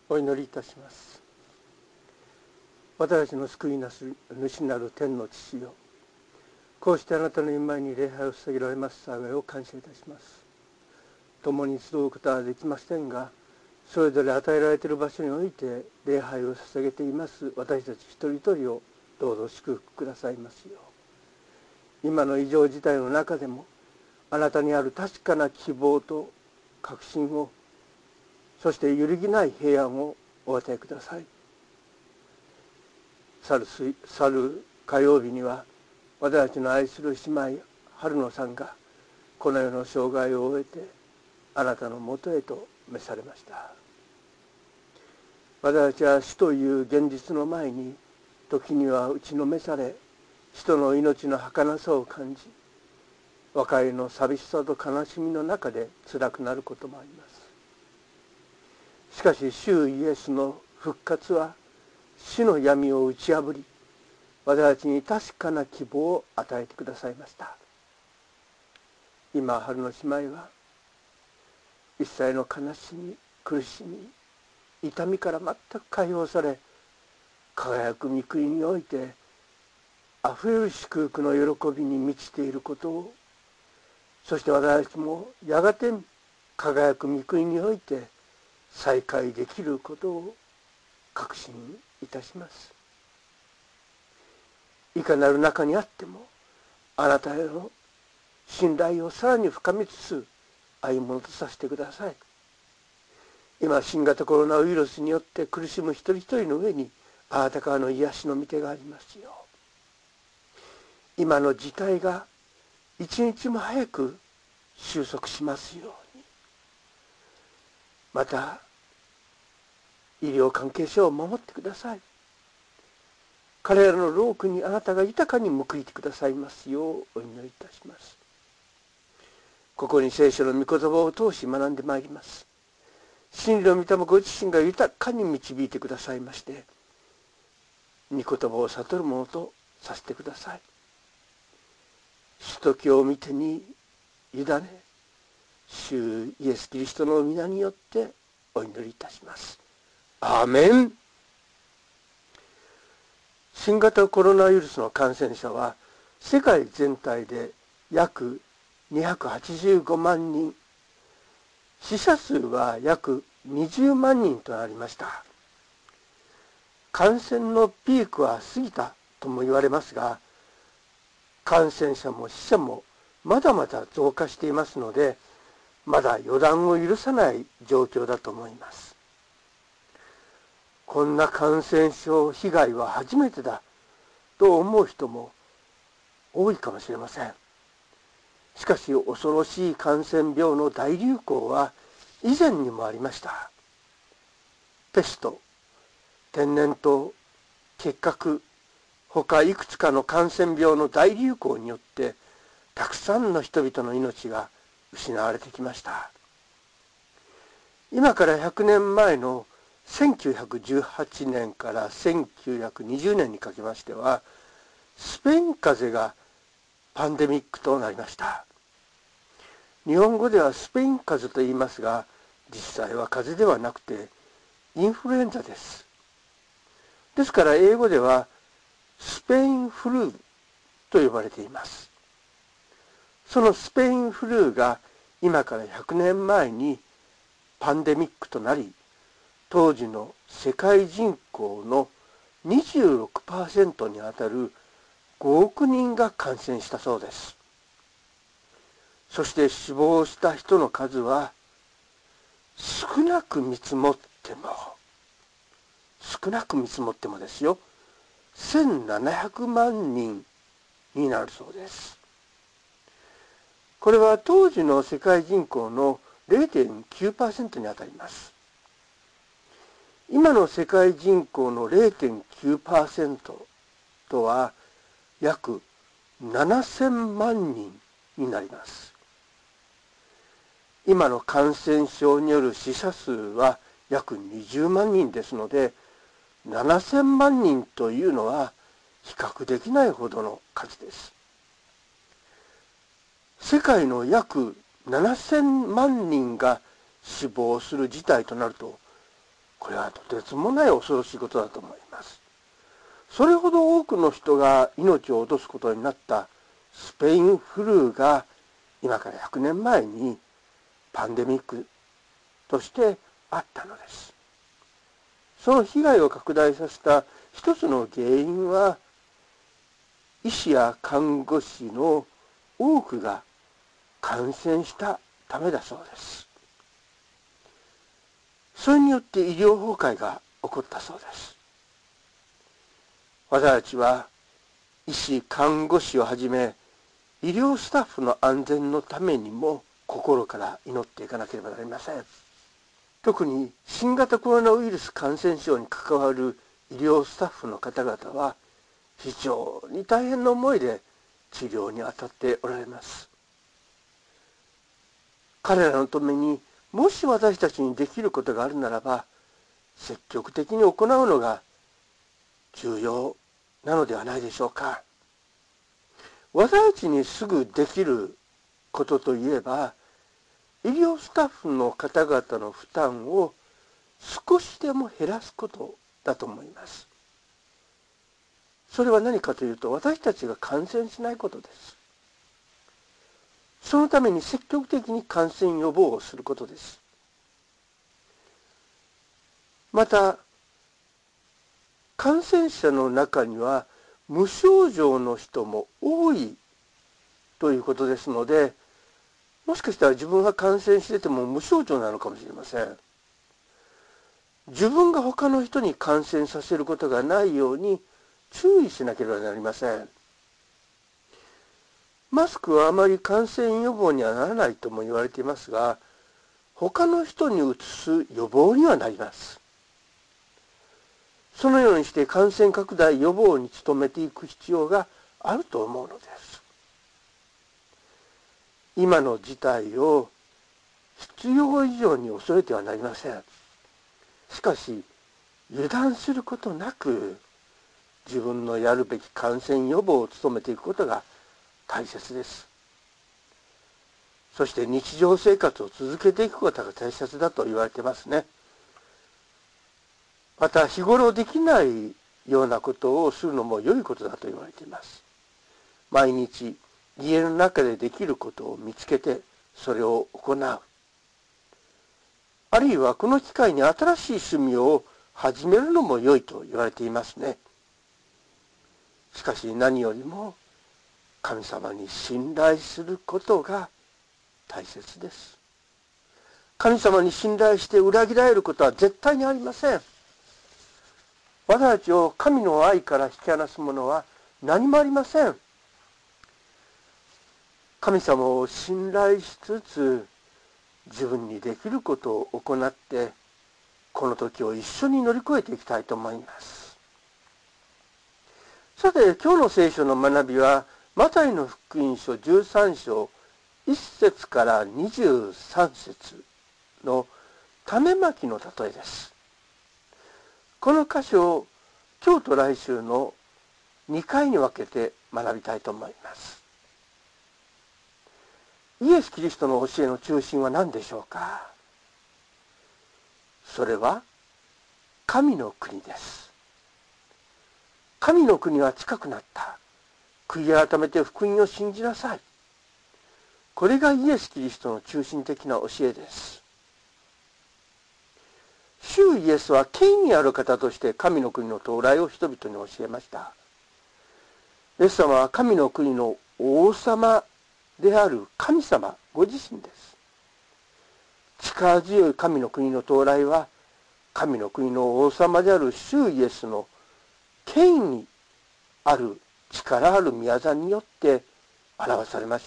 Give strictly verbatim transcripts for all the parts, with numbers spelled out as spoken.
お祈りいたします。私たちの救いなす主なる天の父よ、こうしてあなたの御前に礼拝を捧げられます幸いを感謝いたします。共に集うことはできませんが、それぞれ与えられている場所において礼拝を捧げています私たち一人一人をどうぞ祝福くださいますよう。今の異常事態の中でもあなたにある確かな希望と確信を、そして揺るぎない平安をお与えください。去る水去る火曜日には私たちの愛する姉妹春野さんがこの世の生涯を終えてあなたのもとへと召されました。私たちは死という現実の前に時には打ちのめされ、人の命の儚さを感じ、別れの寂しさと悲しみの中で辛くなることもあります。しかし主イエスの復活は死の闇を打ち破り、私たちに確かな希望を与えてくださいました。今春の姉妹は一切の悲しみ、苦しみ、痛みから全く解放され、輝く御国においてあふれる祝福の喜びに満ちていることを、そして私たちもやがて輝く御国において再会できることを確信いたします。いかなる中にあってもあなたへの信頼をさらに深めつつ歩もうとさせてください。今新型コロナウイルスによって苦しむ一人一人の上にあなたからの癒しの御手がありますよ。今の事態が一日も早く収束しますように、また医療関係者を守ってください。彼らの労苦にあなたが豊かに報いてくださいますようお祈りいたします。ここに聖書の御言葉を通し学んでまいります。真理の御霊ご自身が豊かに導いてくださいまして、御言葉を悟るものとさせてください。主と今日見てに委ね、主イエス・キリストの皆によってお祈りいたします。アーメン。新型コロナウイルスの感染者は世界全体で約にひゃくはちじゅうごまんにん、死者数は約にじゅうまんにんとなりました。感染のピークは過ぎたとも言われますが、感染者も死者もまだまだ増加していますので、まだ予断を許さない状況だと思います。こんな感染症被害は初めてだと思う人も多いかもしれません。しかし恐ろしい感染病の大流行は以前にもありました。ペスト、天然痘、結核、他いくつかの感染病の大流行によってたくさんの人々の命が失われてきました。今からひゃくねんまえのせんきゅうひゃくじゅうはちねんからせんきゅうひゃくにじゅうねんにかけましては、スペイン風邪がパンデミックとなりました。日本語ではスペイン風邪と言いますが、実際は風邪ではなくてインフルエンザです。ですから英語ではスペインフルーと呼ばれています。そのスペインフルーが今からひゃくねんまえにパンデミックとなり、当時の世界人口の にじゅうろくパーセント にあたるごおくにんが感染したそうです。そして死亡した人の数は少なく見積もっても少なく見積もってもですよ、せんななひゃくまんにんになるそうです。これは当時の世界人口の れいてんきゅうパーセント にあたります。今の世界人口の れいてんきゅうパーセント とは約ななせんまんにんになります。今の感染症による死者数は約にじゅうまんにんですので、ななせんまんにんというのは比較できないほどの数です。世界の約ななせんまんにんが死亡する事態となると、これはとてつもない恐ろしいことだと思います。それほど多くの人が命を落とすことになったスペインフルーが今からひゃくねんまえにパンデミックとしてあったのです。その被害を拡大させた一つの原因は、医師や看護師の多くが感染したためだそうです。それによって医療崩壊が起こったそうです。私たちは医師、看護師をはじめ医療スタッフの安全のためにも心から祈っていかなければなりません。特に新型コロナウイルス感染症に関わる医療スタッフの方々は非常に大変な思いで治療に当たっておられます。彼らのためにもし私たちにできることがあるならば、積極的に行うのが重要なのではないでしょうか。私たちにすぐできることといえば、医療スタッフの方々の負担を少しでも減らすことだと思います。それは何かというと、私たちが感染しないことです。そのために積極的に感染予防をすることです。また、感染者の中には無症状の人も多いということですので、もしかしたら自分が感染してても無症状なのかもしれません。自分が他の人に感染させることがないように注意しなければなりません。マスクはあまり感染予防にはならないとも言われていますが、他の人にうつす予防にはなります。そのようにして感染拡大予防に努めていく必要があると思うのです。今の事態を必要以上に恐れてはなりません。しかし、油断することなく、自分のやるべき感染予防を努めていくことが大切です。そして日常生活を続けていくことが大切だと言われてますね。また、日頃できないようなことをするのも良いことだと言われています。毎日、家の中でできることを見つけて、それを行う。あるいはこの機会に新しい趣味を始めるのも良いと言われていますね。しかし何よりも神様に信頼することが大切です。神様に信頼して裏切られることは絶対にありません。私たちを神の愛から引き離すものは何もありません。神様を信頼しつつ、自分にできることを行って、この時を一緒に乗り越えていきたいと思います。さて、今日の聖書の学びは、マタイの福音書じゅうさん章いっ節からにじゅうさん節の種まきの例えです。この箇所を今日と来週のにかいに分けて学びたいと思います。イエス・キリストの教えの中心は何でしょうか。それは神の国です。神の国は近くなった。悔い改めて福音を信じなさい。これがイエス・キリストの中心的な教えです。主イエスは権威ある方として神の国の到来を人々に教えました。イエス様は神の国の王様である神様ご自身です。力強い神の国の到来は、神の国の王様である主イエスの権威ある力ある御業によって表されました。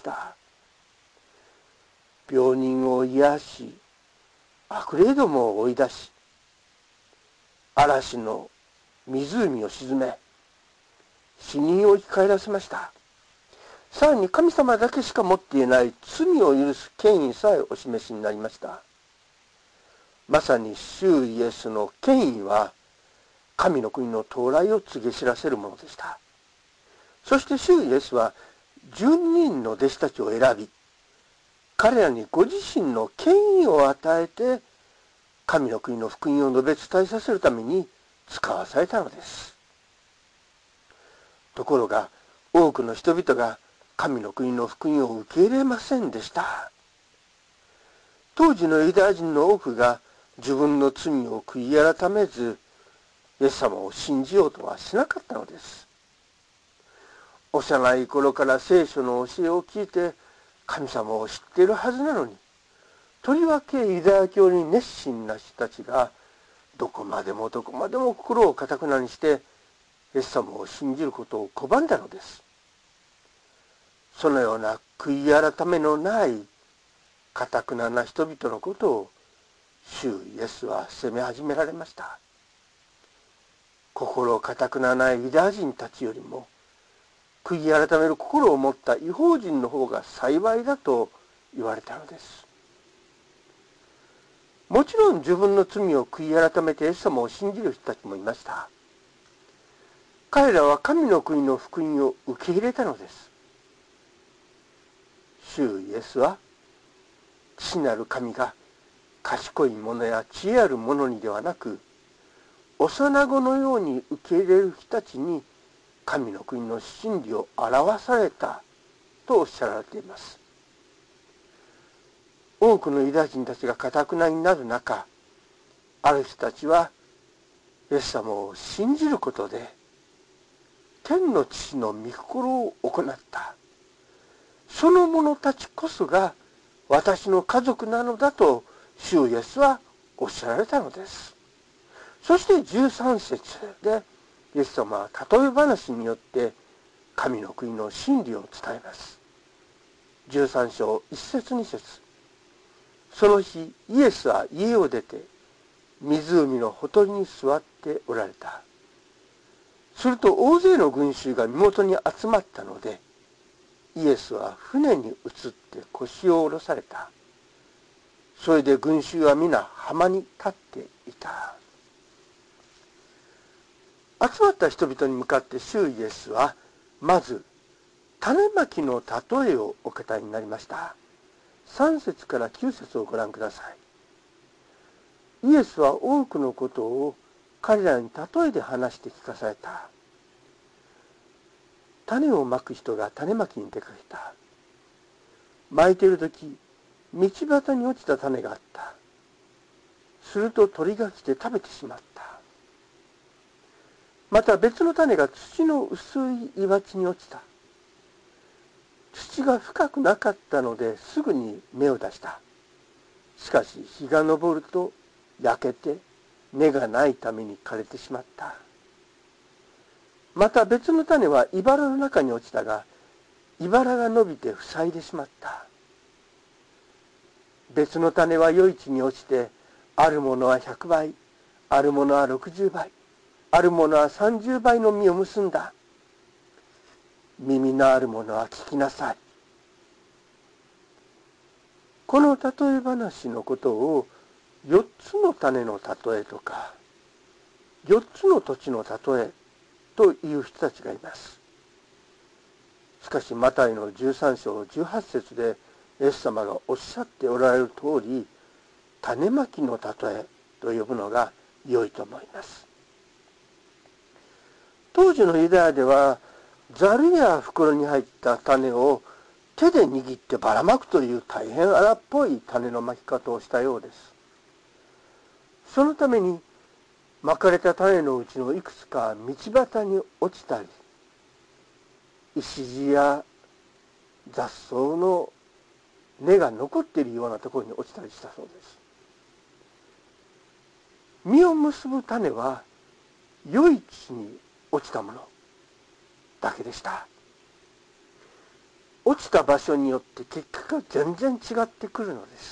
病人を癒し、悪霊どもを追い出し、嵐の湖を沈め、死人を生き返らせました。さらに神様だけしか持っていない罪を許す権威さえお示しになりました。まさに主イエスの権威は神の国の到来を告げ知らせるものでした。そして主イエスはじゅうににんの弟子たちを選び、彼らにご自身の権威を与えて神の国の福音を述べ伝えさせるために使わされたのです。ところが多くの人々が神の国の福音を受け入れませんでした。当時のユダヤ人の多くが自分の罪を悔い改めず、イエス様を信じようとはしなかったのです。幼い頃から聖書の教えを聞いて神様を知っているはずなのに、とりわけユダヤ教に熱心な人たちがどこまでもどこまでも心を堅くなにしてイエス様を信じることを拒んだのです。そのような悔い改めのない堅くなな人々のことを主イエスは責め始められました。心堅くなないユダヤ人たちよりも悔い改める心を持った異邦人の方が幸いだと言われたのです。もちろん自分の罪を悔い改めてイエス様を信じる人たちもいました。彼らは神の国の福音を受け入れたのです。主イエスは父なる神が賢い者や知恵ある者にではなく、幼子のように受け入れる人たちに神の国の真理を表されたとおっしゃられています。多くのユダヤ人たちが堅くなになる中、ある人たちはイエス様を信じることで天の父の御心を行った。その者たちこそが私の家族なのだと主イエスはおっしゃられたのです。そしてじゅうさん節でイエス様は例え話によって神の国の真理を伝えます。じゅうさん章いち節に節。その日イエスは家を出て湖のほとりに座っておられた。すると大勢の群衆が身元に集まったので、イエスは船に移って腰を下ろされた。それで群衆は皆浜に立っていた。集まった人々に向かって主イエスはまず種まきの例えをお語りになりました。さん節からきゅう節をご覧ください。イエスは多くのことを彼らに例えで話して聞かされた。種をまく人が種まきに出かけた。まいているとき、道端に落ちた種があった。すると鳥が来て食べてしまった。また別の種が土の薄い岩地に落ちた。土が深くなかったのですぐに芽を出した。しかし日が昇ると焼けて根がないために枯れてしまった。また別の種は茨の中に落ちたが、茨が伸びて塞いでしまった。別の種は良い地に落ちて、あるものはひゃくばい、あるものはろくじゅうばい、あるものはさんじゅうばいの実を結んだ。耳のあるものは聞きなさい。この例え話のことをよっつの種の例えとか、よっつの土地の例えという人たちがいます。しかしマタイのじゅうさん章じゅうはち節でイエス様がおっしゃっておられる通り、種まきの例えと呼ぶのが良いと思います。当時のユダヤではザルや袋に入った種を手で握ってばらまくという大変荒っぽい種のまき方をしたようです。そのためにまかれた種のうちのいくつか道端に落ちたり、石地や雑草の根が残っているようなところに落ちたりしたそうです。実を結ぶ種は良い地に落ちたものだけでした。落ちた場所によって結果が全然違ってくるのです。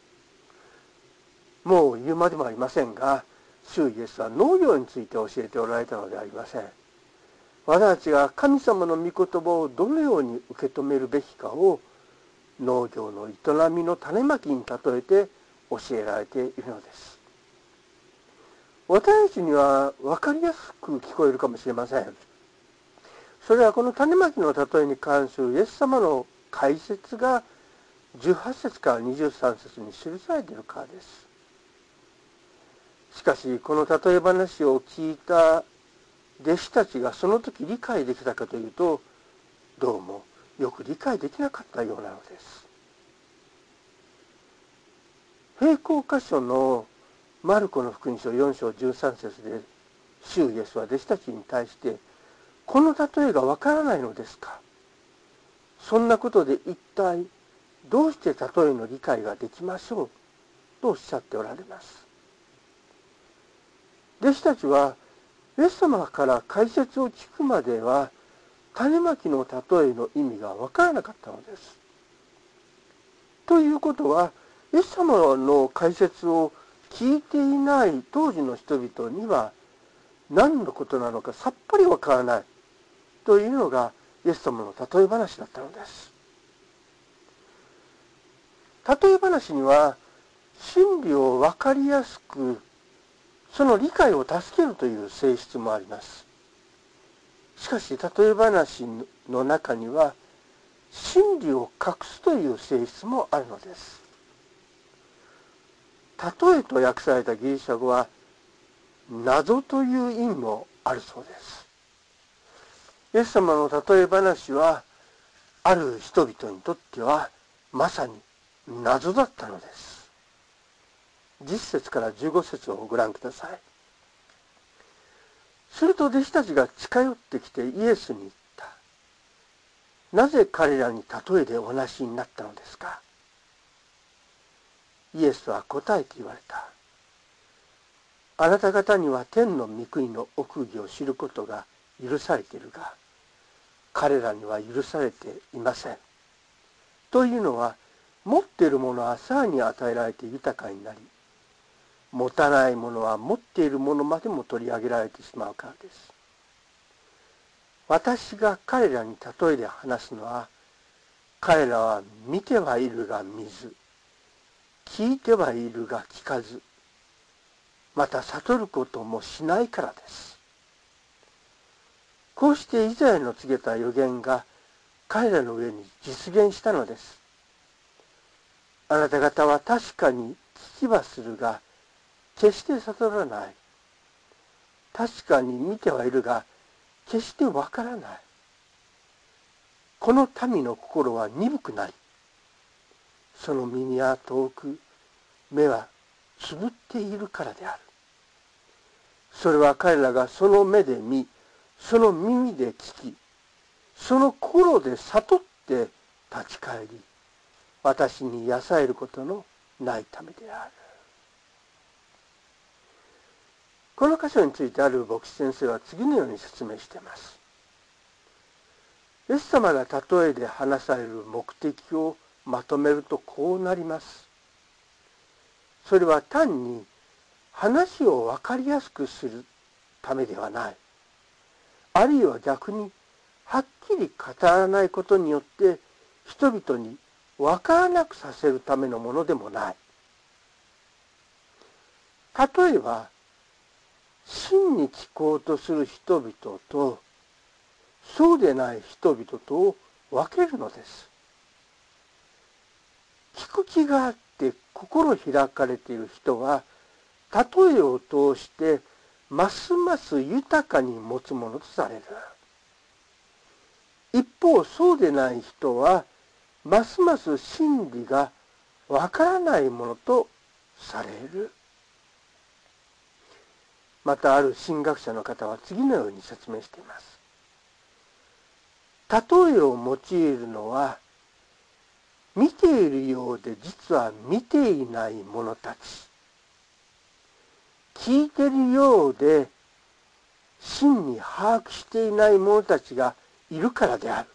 もう言うまでもありませんが、主イエスは農業について教えておられたのではありません。私たちが神様の御言葉をどのように受け止めるべきかを農業の営みの種まきに例えて教えられているのです。私たちには分かりやすく聞こえるかもしれません。それはこの種まきの例えに関するイエス様の解説がじゅうはち節からにじゅうさん節に記されているからです。 しかしこの例え話を聞いた弟子たちがその時理解できたかというと、どうもよく理解できなかったようなのです。並行箇所のマルコの福音書よん章じゅうさん節で、主イエスは弟子たちに対して、この例えがわからないのですか？そんなことで一体どうして例えの理解ができましょうとおっしゃっておられます。弟子たちはイエス様から解説を聞くまでは種まきの例えの意味がわからなかったのです。ということは、イエス様の解説を聞いていない当時の人々には何のことなのかさっぱりわからないというのがイエス様の例え話だったのです。例え話には真理をわかりやすく、その理解を助けるという性質もあります。しかし例え話の中には真理を隠すという性質もあるのです。例えと訳されたギリシャ語は謎という意味もあるそうです。イエス様の例え話はある人々にとってはまさに謎だったのです。じゅっ節からじゅうご節をご覧ください。すると弟子たちが近寄ってきてイエスに言った。なぜ彼らに例えでお話しになったのですか？イエスは答えて言われた。あなた方には天の御国の奥義を知ることが許されているが、彼らには許されていません。というのは、持っているものはさらに与えられて豊かになり、持たないものは持っているものまでも取り上げられてしまうからです。私が彼らに例えで話すのは、彼らは見てはいるが見ず、聞いてはいるが聞かず、また悟ることもしないからです。こうしてイザヤの告げた預言が彼らの上に実現したのです。あなた方は確かに聞きはするが、決して悟らない。確かに見てはいるが、決してわからない。この民の心は鈍くなり、その耳は遠く、目はつぶっているからである。それは彼らがその目で見、その耳で聞き、その心で悟って立ち返り、私に癒されることのないためである。この箇所についてある牧師先生は次のように説明しています。イエス様が例えで話される目的をまとめるとこうなります。それは単に話を分かりやすくするためではない。あるいは逆にはっきり語らないことによって人々に分からなくさせるためのものでもない。例えば、真に聞こうとする人々とそうでない人々とを分けるのです。聞く気があって心開かれている人は、例えを通してますます豊かに持つものとされる。一方、そうでない人は、ますます真理がわからないものとされる。また、ある神学者の方は次のように説明しています。例えを用いるのは、見ているようで実は見ていない者たち、聞いているようで真に把握していない者たちがいるからである。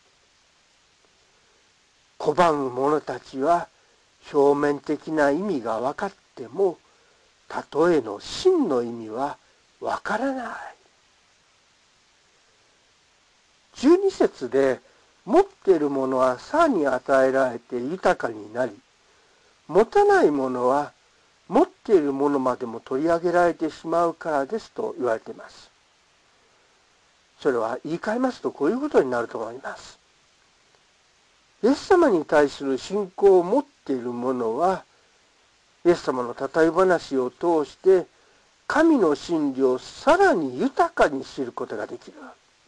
拒む者たちは表面的な意味が分かっても、例えの真の意味は分からない。じゅうに節で、持っているものはさらに与えられて豊かになり、持たないものは持っているものまでも取り上げられてしまうからですと言われています。それは言い換えますとこういうことになると思います。イエス様に対する信仰を持っている者は、イエス様の例え話を通して神の真理をさらに豊かに知ることができる。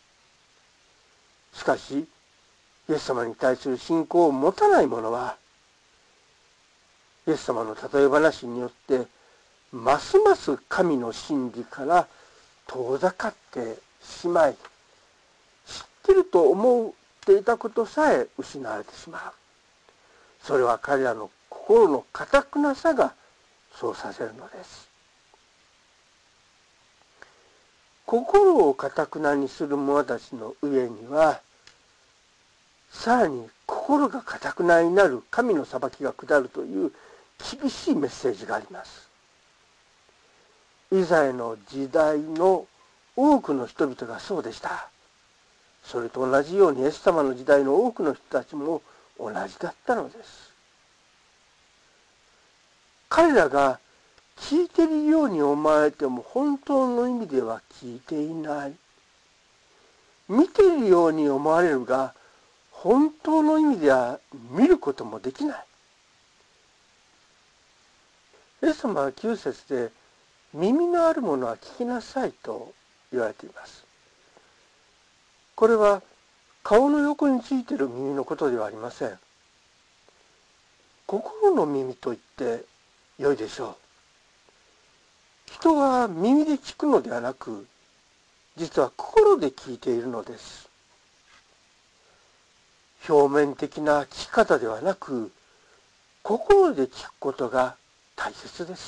しかし、イエス様に対する信仰を持たない者は、イエス様の例え話によって、ますます神の真理から遠ざかってしまい、知ってると思っていたことさえ失われてしまう。それは彼らの心の堅くなさがそうさせるのです。心を堅くなにする者たちの上には、さらに心が堅くなになる神の裁きが下るという厳しいメッセージがあります。イザヤの時代の多くの人々がそうでした。それと同じようにイエス様の時代の多くの人たちも同じだったのです。彼らが聞いているように思われても本当の意味では聞いていない。見ているように思われるが本当の意味では見ることもできない。イエス様はきゅう節で耳のあるものは聞きなさいと言われています。これは顔の横についている耳のことではありません。心の耳と言って良いでしょう。人は耳で聞くのではなく、実は心で聞いているのです。表面的な聞き方ではなく、心で聞くことが大切です。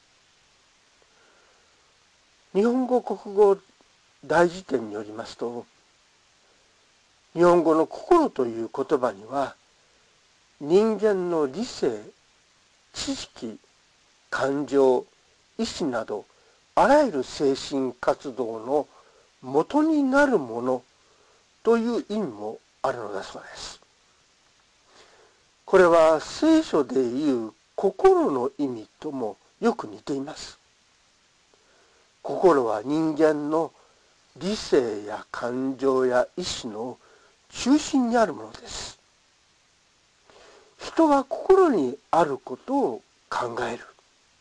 日本語国語大辞典によりますと、日本語の心という言葉には、人間の理性、知識、感情、意志など、あらゆる精神活動の元になるものという意味もあるのだそうです。これは聖書でいう心の意味ともよく似ています。心は人間の理性や感情や意志の中心にあるものです。人は心にあることを考える。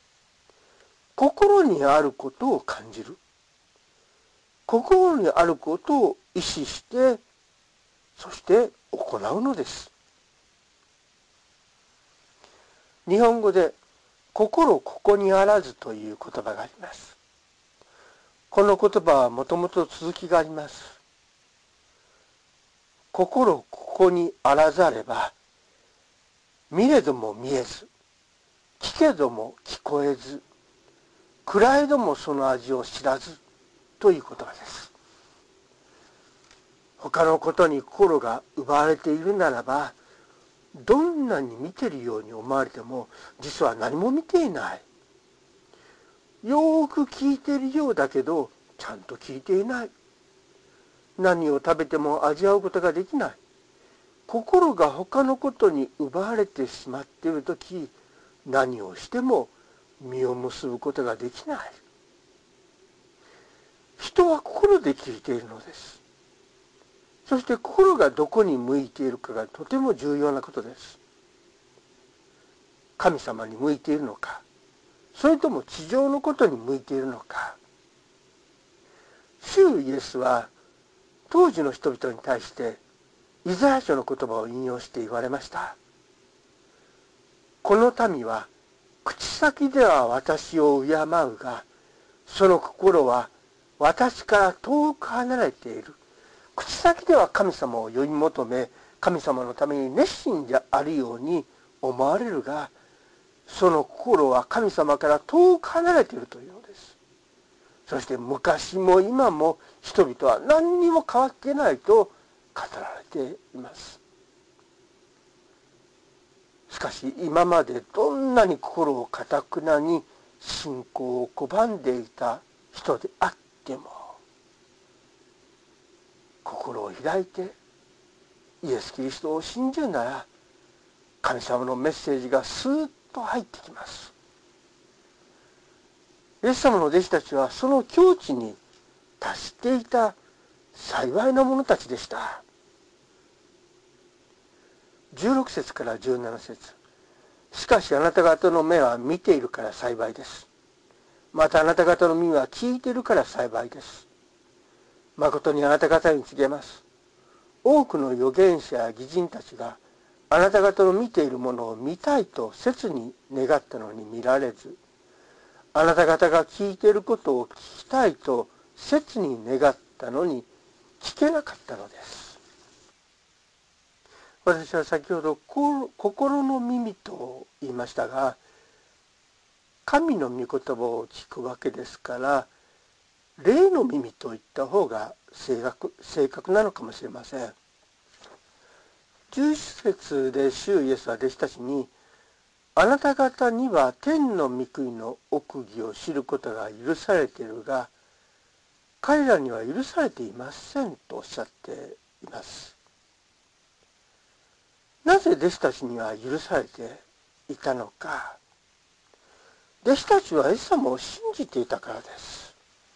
心にあることを感じる。心にあることを意識して、そして行うのです。日本語で心ここにあらずという言葉があります。この言葉はもともと続きがあります。心ここにあらざれば、見れども見えず、聞けども聞こえず、食らえどもその味を知らずという言葉です。他のことに心が奪われているならば、どんなに見ているように思われても、実は何も見ていない。よーく聞いているようだけど、ちゃんと聞いていない。何を食べても味わうことができない。心が他のことに奪われてしまっているとき、何をしても実を結ぶことができない。人は心で聞いているのです。そして心がどこに向いているかがとても重要なことです。神様に向いているのか、それとも地上のことに向いているのか。主イエスは当時の人々に対してイザヤ書の言葉を引用して言われました。この民は口先では私を敬うが、その心は私から遠く離れている。口先では神様を呼び求め、神様のために熱心であるように思われるが、その心は神様から遠く離れているというのです。そして昔も今も人々は何にも変わっていないと語られています。しかし今までどんなに心を堅くなに信仰を拒んでいた人であっても、心を開いてイエス・キリストを信じるなら、神様のメッセージがスーッと入ってきます。イエス様の弟子たちはその境地に達していた幸いな者たちでした。じゅうろく節からじゅうなな節。しかしあなた方の目は見ているから幸いです。 またあなた方の耳は聞いているから幸いです。誠にあなた方に告げます。多くの預言者や義人たちがあなた方の見ているものを見たいと切に願ったのに見られず、あなた方が聞いていることを聞きたいと切に願ったのに聞けなかったのです。私は先ほど心の耳と言いましたが、神の御言葉を聞くわけですから、霊の耳と言った方が正確、正確なのかもしれません。じゅういち節で主イエスは弟子たちに、あなた方には天の御国の奥義を知ることが許されているが、彼らには許されていませんとおっしゃっています。なぜ弟子たちには許されていたのか。弟子たちはイエス様を信じていたからです。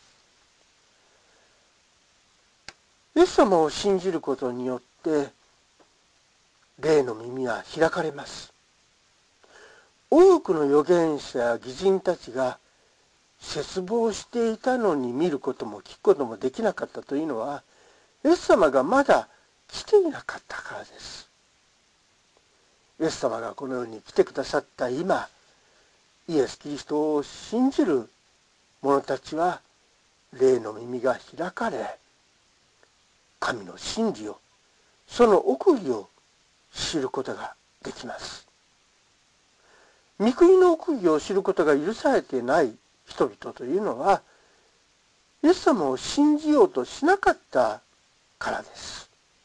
イエス様を信じることによって霊の耳は開かれます。多くの預言者や義人たちが切望していたのに見ることも聞くこともできなかったというのは、イエス様がまだ来ていなかったからです。イエス様がこの世に来てくださった今、イエス・キリストを信じる者たちは霊の耳が開かれ、神の真理を、その奥義を知ることができます。御国の奥義を知ることが許されていない人々というのは、イエス様を信じようとしなかったからです。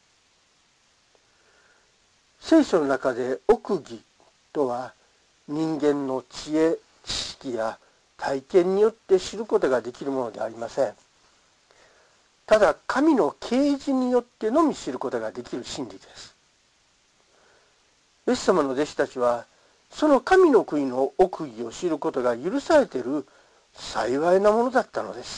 聖書の中で奥義とは、人間の知恵、知識や体験によって知ることができるものではありません。ただ、神の啓示によってのみ知ることができる真理です。イエス様の弟子たちは、その神の国の奥義を知ることが許されている幸いなものだったのです。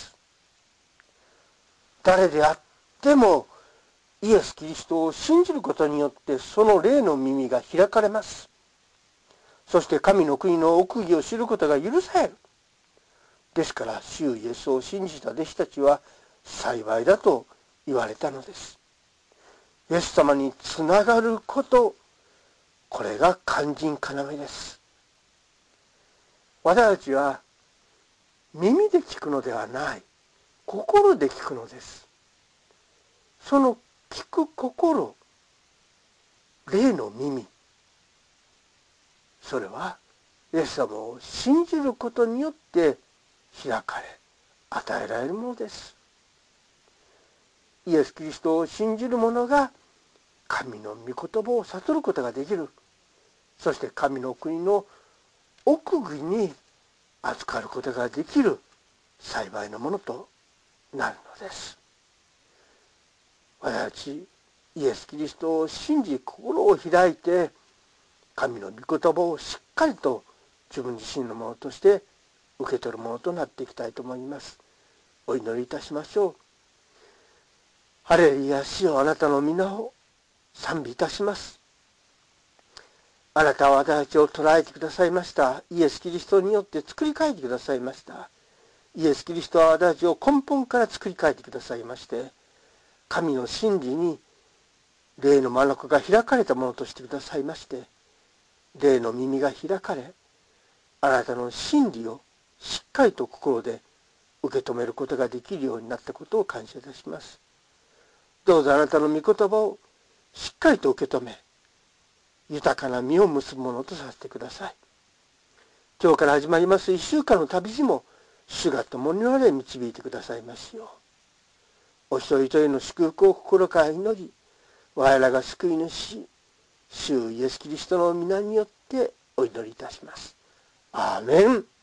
誰であってもイエス・キリストを信じることによってその霊の耳が開かれます。そして神の国の奥義を知ることが許される。ですから主イエスを信じた弟子たちは幸いだと言われたのです。イエス様につながること、これが肝心要です。私たちは耳で聞くのではない、心で聞くのです。その聞く心、霊の耳、それはイエス様を信じることによって開かれ、与えられるものです。イエス・キリストを信じる者が神の御言葉を悟ることができる。そして神の国の奥義に預かることができる幸いなものとなるのです。私たちイエス・キリストを信じ心を開いて神の御言葉をしっかりと自分自身のものとして受け取るものとなっていきたいと思います。お祈りいたしましょう。ハレルヤ、主よ、あなたの皆を賛美いたします。あなたは私たちを捉えてくださいました。イエス・キリストによって作り変えてくださいました。イエス・キリストは私たちを根本から作り変えてくださいまして、神の真理に霊の眼が開かれたものとしてくださいまして、霊の耳が開かれ、あなたの真理をしっかりと心で受け止めることができるようになったことを感謝いたします。どうぞあなたの御言葉をしっかりと受け止め、豊かな実を結ぶものとさせてください。今日から始まります一週間の旅路も主が共におられ導いてくださいますよう。お一人一人の祝福を心から祈り、我らが救い主、主イエス・キリストの皆によってお祈りいたします。アーメン。